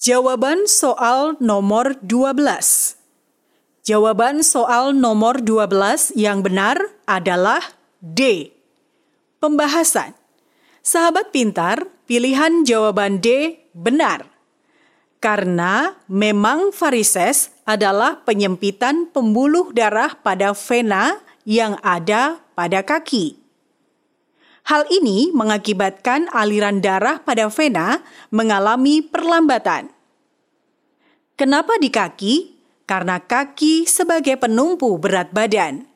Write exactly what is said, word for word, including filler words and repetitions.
Jawaban soal nomor dua belas. Jawaban soal nomor dua belas yang benar adalah D. Pembahasan. Sahabat pintar, pilihan jawaban D benar. Karena memang varises adalah penyempitan pembuluh darah pada vena yang ada pada kaki. Hal ini mengakibatkan aliran darah pada vena mengalami perlambatan. Kenapa di kaki? Karena kaki sebagai penumpu berat badan.